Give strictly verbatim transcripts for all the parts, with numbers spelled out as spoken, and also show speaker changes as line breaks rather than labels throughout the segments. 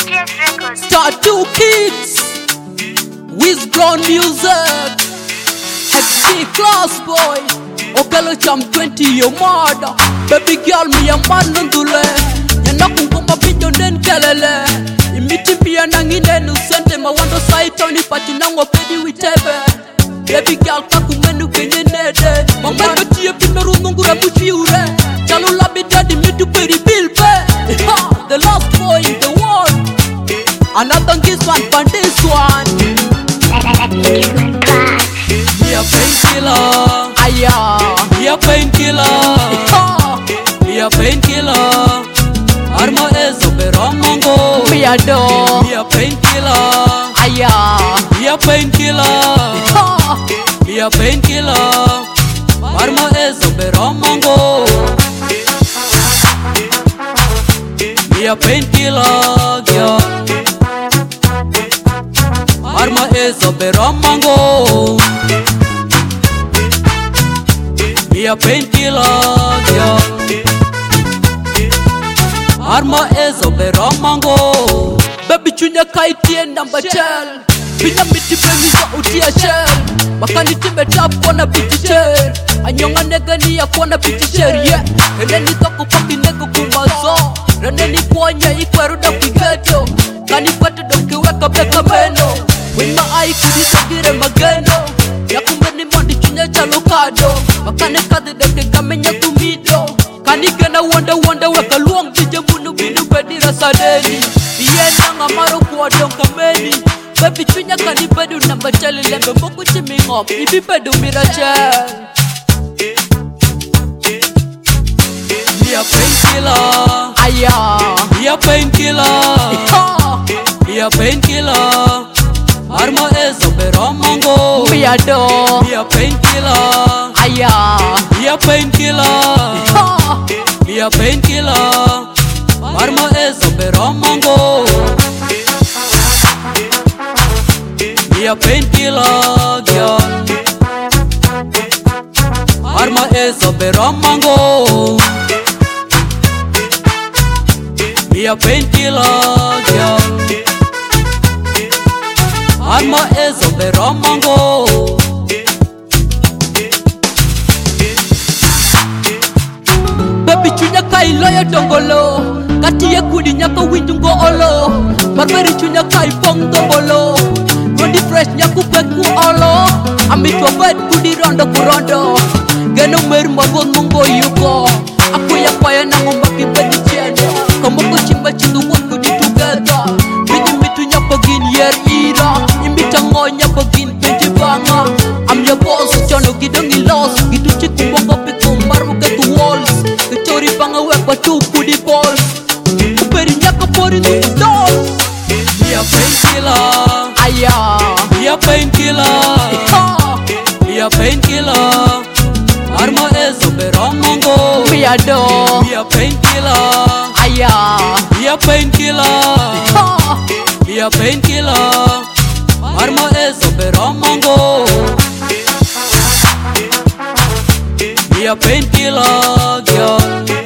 Start two kids with grown music. Heavy class boy. Okelo cham twenty yo mada. Baby girl me a man nundule. Yana kungoma video nen kelele. Imiti pia nangine nusente mawando saitoni pati nango pedi witebe. Baby girl kakumenu kenye nede. Mamalo tiye pimeru mungura muchiure. Chalo labi daddy mitu peri bilpe. The last boy in the world. Another this one for this one. Me a painkiller. Aya. Me a painkiller. Me a painkiller. Arma is a beromongo. Me a do. Me a painkiller. Aya. Me a painkiller. Me a painkiller. Arma is a beromongo. Me a painkiller, girl. Arma is a beromongo. Me a painkiller, girl. Arma is a beromongo. Baby chunya kaiti number ten. Binya miti pengi za utia shell. Makani timbe tap kona biti shell. Anyonga nega ni ya kona biti shell, yeah. Ene ni toku papi nego kumazo. Rene ni kwanya ikweru da kigeto. Kani pata doke weka beka meno. Wima ai kudisa dire mageno. Ya kumbe ni mondi chunya chalokado. Makane kade doke kamenya tumido. Kani gena wanda wanda weka luong tije munu binu bedira sadeni. Iye nanga maro kuwa donka meni. Baby chunya kani bedu namba chali lembe moku chimi ngop. Ibi bedu mirachel. Me a painkiller. Aya. Me a painkiller. Me a painkiller. Arma is a beromongo. Me a do. Me a painkiller. Aya. Me a painkiller. Me a painkiller. Arma is a beromongo. Me a painkiller, girl. Arma is a beromongo. Me a painkiller, girl. Arma is a beromongo. Baby chunya kai loya dongolo. Kati ya kudi nyaka windungo olo. Barberi chunya kai pong dongolo. Gondi fresh nyaku peku olo. Amitwa bed kudi rondo kurondo. Geno meru mabon mungo yuko. Aku ya kwaya na ngumbaki bedi chendo. Komoko chimba chindu wongo di together. Bidi mitu nyapagin yer ira. Imita ngo nyapagin penji banga. I'm your boss, chono gidongi loss. Gitu chiku wongo piku maru getu walls. Kichori banga wekwa tu kudi balls. Kuperi nyaka pori nuki dolls. Me a painkiller. Aya. Me a painkiller. Me a painkiller. Arma is a beromongo. Me a do. Me a painkiller. Aya. Me a painkiller. Me a painkiller. Arma is a beromongo. Me a painkiller, girl.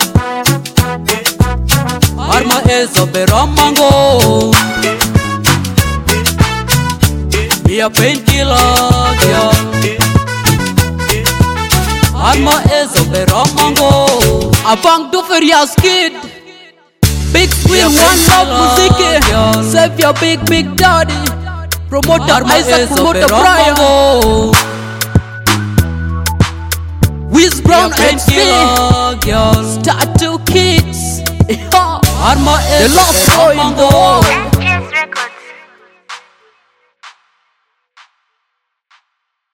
Arma is a beromongo. Me a painkiller, girl. Arma is a beromongo. Abang do ferias kid. Big Squid, one love music. Save your big big daddy. Promoter Isaac, promoter Brian. Wiz Brown and Start two kids.
Arma is
the last boy in the world.